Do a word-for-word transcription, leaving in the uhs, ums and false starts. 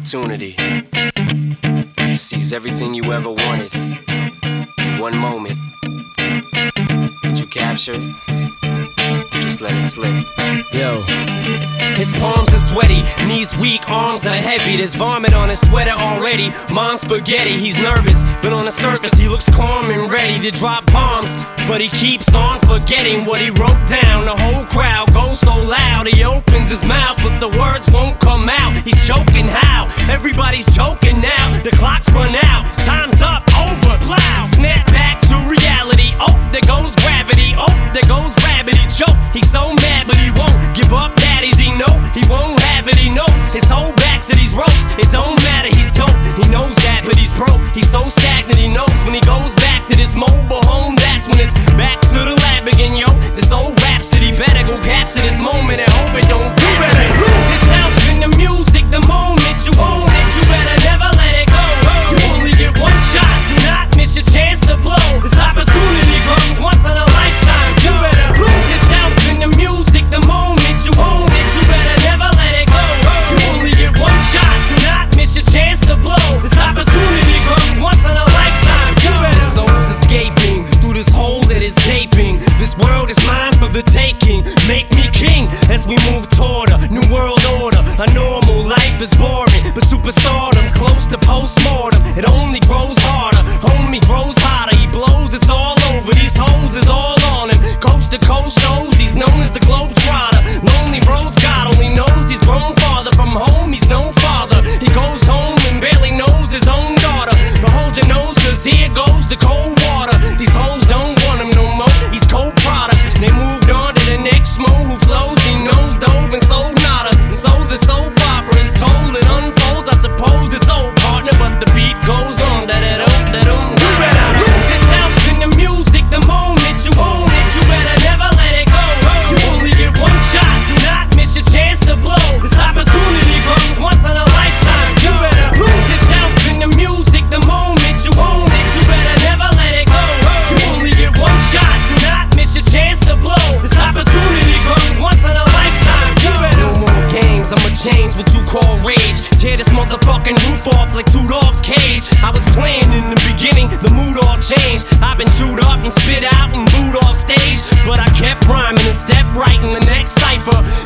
opportunity to seize everything you ever wanted in one moment. Did you capture it? Just let it slip. Yo. His palms are sweaty, knees weak, arms are heavy. There's vomit on his sweater already. Mom's spaghetti, he's nervous, but on the surface he looks calm and ready to drop bombs. But he keeps on forgetting what he wrote down. The whole crowd goes so loud, he opens his mouth, but the words won't come out. He's choking how? Everybody's joking now. The clock's run out, time's up, over, plow. Snap back to reality, oh, there goes gravity. Oh, there goes rabbit, he choke. He's so mad, but he won't give up. Daddies, he know he won't have it, he knows his whole back to these ropes. It don't matter, he's dope, he knows that, but he's broke. He's so stagnant, he knows when he goes back to this mobile home, that's when it's back to the lab again, yo. This old rhapsody better go capture this moment and hope it don't pass. You better lose yourself in the music the moment you own it. You better never let it go. You only get one shot, do not miss your chance to blow. This opportunity comes once in a lifetime. You better lose yourself in the music the moment you own it. You better never let it go. You only get one shot, do not miss your chance to blow. This opportunity comes once in a lifetime. You better. The soul's escaping through this hole that is gaping. This world is mine for the taking. Make me king as we move toward a new world order. A normal life is boring, but superstardom's close to postmortem. It only grows harder, homie grows hotter. He blows, it's all over. These hoes is all on him. Coast to coast shows, he's known as the Globetrotter. Lonely roads, God only knows he's grown farther from home. He's no father. He goes home and barely knows his own daughter. But hold your nose, cause here goes the cold water. These hoes don't want him no more. He's cold product. They moved on to the next mo who flows. He knows dove and sold nada. And so the soap opera is told. It unfolds. I suppose it's old partner, but the beat goes on. Da da da da da. You better lose yourself in the music the moment you own it. You better never let it go. You only get one shot. Do not miss your chance to blow. This opportunity comes once in a lifetime. You better lose yourself in the music the moment you own it. You better never let it go. You only get one shot. Do not miss your chance to blow. This opportunity comes once in a lifetime. You better. No more games, I'ma change what you call rage. Tear this motherfucking roof off like two dogs' cage. I was playing in the beginning, the mood all changed. I've been chewed up and spit out and booed off stage, but I kept rhyming and stepped right in the next cipher.